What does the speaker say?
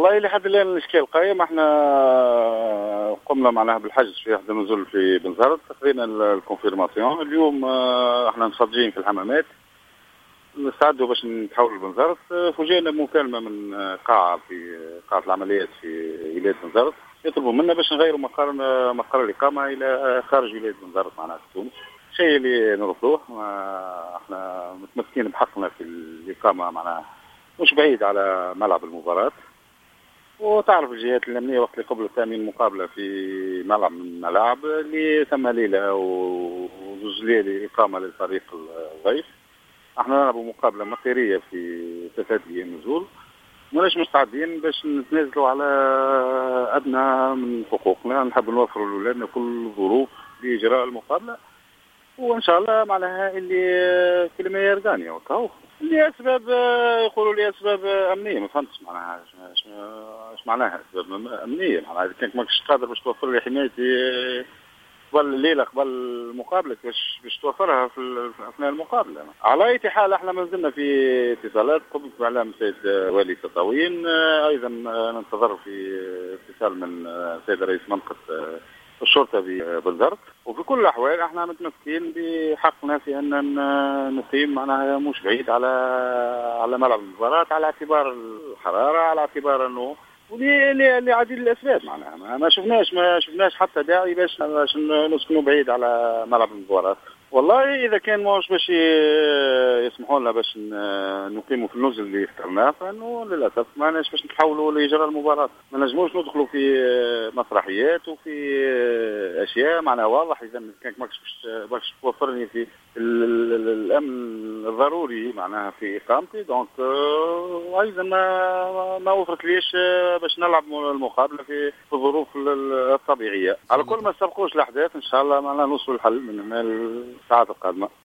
والله لحد الآن الإشكال قايم. احنا قمنا معناها بالحجز في أحد النزل في بنزرت، خذينا الكونفيرماسيون اليوم. احنا مصدجين في الحمامات نستعدوا باش نتحولوا لبنزرت. فوجئنا بمكالمة من قاعة في قاعة العمليات في ولاية بنزرت يطلبوا منا باش نغيروا مقر الإقامة إلى خارج ولاية بنزرت معناها في تونس. الشيء اللي نرفضوه، احنا متمسكين بحقنا في الإقامة معناها مش بعيد على ملعب المباراة. وتعرف الجهات الأمنية وقت اللي قبل تأمين المقابلة في ملعب من الملاعب اللي ثم ليلة وزوج ليالي إقامة للفريق الضيف. احنا نلعبوا مقابلة مصيرية في 3 أيام نزول، ماناش مستعدين باش نتنازلوا على أدنى من حقوقنا. نحب نوفروا لأولادنا كل ظروف لإجراء المقابلة، وإن شاء الله معناها اللي كل ما يرضاني وكاو اللي أسباب يقولوا لي أسباب أمنية. ما فهمتش معناها ايش معناها أسباب أمنية. معناها إذا كنت ماكش قادر باش توفر لي حمايتي قبل الليلة قبل المقابلة باش توفرها في أثناء المقابلة. على أي حال احنا ما زلنا في اتصالات. قمت بإعلام السيد والي تطاوين، أيضا ننتظر في اتصال من السيد رئيس منطقة الشرطة ببنزرت. وفي كل الأحوال احنا متمسكين بحقنا في أن نقيم معناها مش بعيد على ملعب المباراة، على اعتبار الحرارة، على اعتبار أنه لعديد الأسباب. معناها ما شفناش حتى داعي باش نسكنوا بعيد على ملعب المباراة. والله إذا كان مش باش يسمحوا لنا باش نقيموا في النزل اللي اخترناه، فإنه للأسف ما ناش باش نتحولوا لإجراء المباراة. ما نجموش ندخلوا في مسرحيات وفي أشياء معناها واضح. إذا كانك باش توفرني في الأمن الضروري معناها في إقامتي، دونك أيضا ما وفرت ليش باش نلعب المقابلة في الظروف الطبيعية. على كل ما سبقوش الأحداث إن شاء الله معنا نوصل الحل من الساعات القادمة.